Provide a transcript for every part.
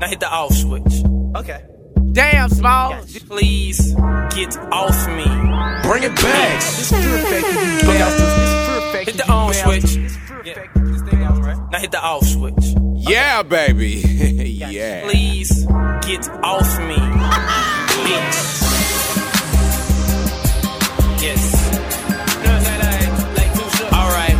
hit the off switch. Okay. Damn, Small. Please get off me. Bring it back. It's perfect. You bastards. It's perfect. Hit the on switch. Yeah. This thing on, right? Now hit the off switch. Yeah, baby. Yeah. Please get off me, bitch. Yes. Alright.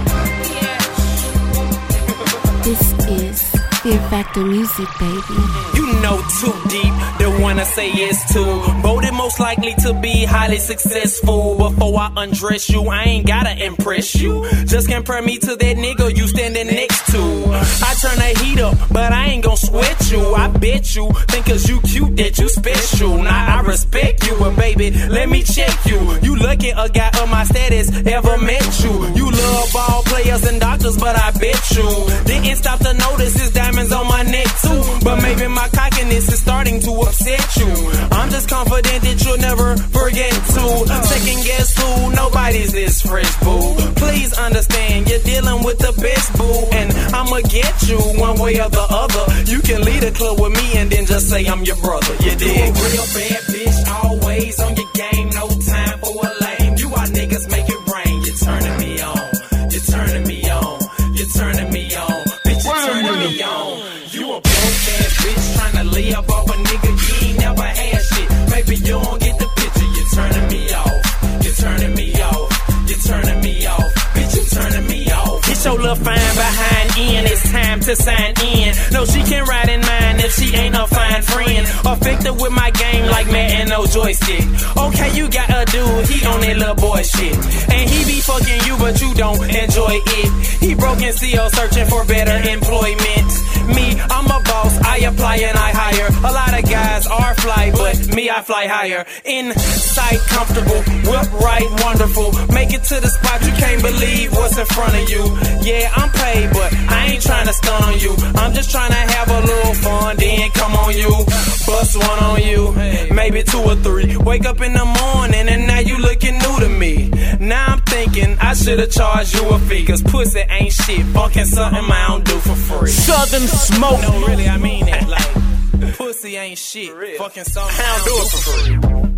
This is Fear Factor Music, baby. You know too deep, the one I say yes to. Voted most likely to be highly successful. Before I undress you, I ain't gotta impress you. Just compare me to that nigga you standing next to. I turn the heat up, but I ain't gon' sweat you. I bet you think cause you cute that you special. Now I respect you, but baby, let me check you. You lucky a guy of my status ever met you. You love ball players and doctors, but I bet you didn't stop to notice his diamonds on my neck too. But maybe my cockiness is starting to upset you. I'm just confident that you'll never forget to second guess who. Nobody's this fresh, boo. Please understand you're dealing with the best, boo. And I'ma get you one way or the other. You can leave the club with me and then just say I'm your brother. You dig? You a real bad bitch, always on your game. No time for a lame. You are niggas make it rain. You're turning me on. You're turning me on. You're turning me on. Bitch, you're turning me on. You a broke ass bitch trying to lay up off a nigga you ain't never had shit. Maybe you don't get the picture. You're turning me off. You're turning me off. You're turning me off. Bitch, you're turning me off. Get your little fine behind in. It's time to sign in. No, she can ride in mine if she ain't a fine friend. Affected with my game like Madden, no joystick. Okay, you got a dude, he on that little boy shit. And he be fucking you, but you don't enjoy it. He broke and CO searching for better employment. Me, I'm a boss, I apply and I hire. A lot of guys are fly, but me, I fly higher. Inside comfortable, whip right, wonderful. Make it to the spot, you can't believe what's in front of you. Yeah, I'm paid, but I ain't trying to stun on you. I'm just trying to have a little fun, then come on you. Bust one on you, maybe two or three. Wake up in the morning and now you looking new to me. Now I'm thinking I should've charged you a fee. Cause pussy ain't shit, fucking something I don't do for free. Southern Smoke. No, really, I mean it. Like, pussy ain't shit, fucking something I don't do it for free.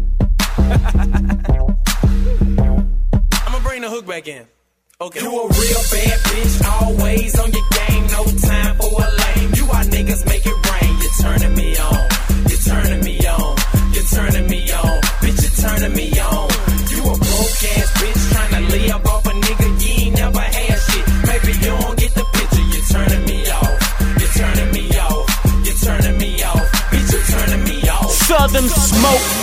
I'ma bring the hook back in. Okay. You a real bad bitch, always on your game. No time for a lame. You are niggas make it rain. You're turning me on. You're turning me on. You're turning me on. Bitch, you're turning me on. You a broke ass bitch trying to lay up off a nigga you ain't never had shit. Maybe you don't get the picture. You're turning me off. You're turning me off. You're turning me off. Bitch, you're turning me off. Southern Smoke.